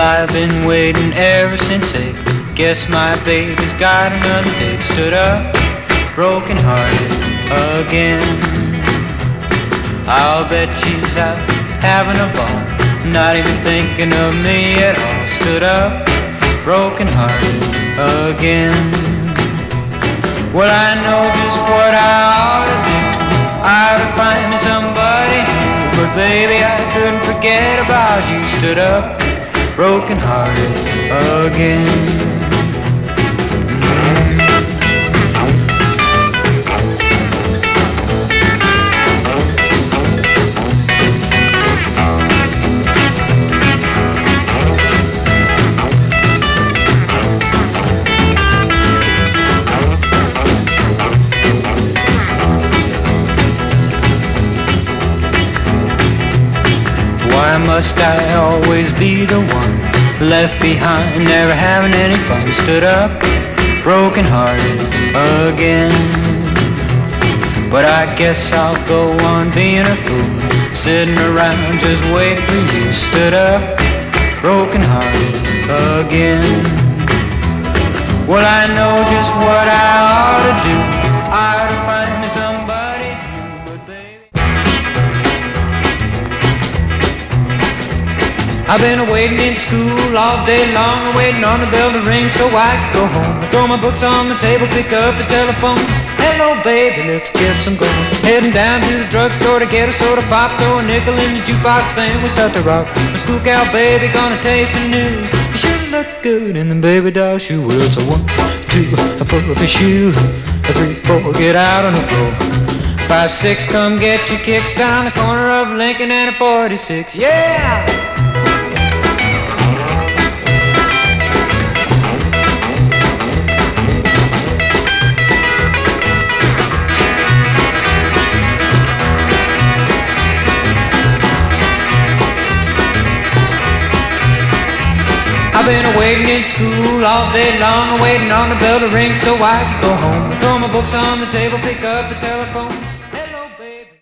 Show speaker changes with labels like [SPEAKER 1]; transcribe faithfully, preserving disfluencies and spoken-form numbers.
[SPEAKER 1] I've been waiting ever since eight. Guess my baby's got another date. Stood up, broken hearted again. I'll bet she's out having a ball, not even thinking of me at all. Stood up, broken hearted again. Well, I know just what I ought to do. I ought to find me somebody new. But baby, I couldn't forget about you. Stood up, broken hearted again. Why must I always be the one left behind, never having any fun? Stood up, broken hearted again. But I guess I'll go on being a fool, sitting around just waiting for you. Stood up, broken hearted again. Well, I know just what I ought to do. I ought to find me somebody new, but baby, I've been waiting in school all day long, waiting on the bell to ring so I could go home. I throw my books on the table, pick up the telephone. Hello baby, let's get some going. Heading down to the drugstore to get a soda pop, throw a nickel in the jukebox, then we start to rock. My school gal baby gonna tell you some news. You sure look good in the baby doll shoe. Well, it's a one, two, a pull up a shoe, a three, four, get out on the floor. Five, six, come get your kicks down the corner of Lincoln and a forty-six. Yeah! I've been waiting in school all day long, waiting on the bell to ring so I could go home. I throw my books on the table, pick up the telephone.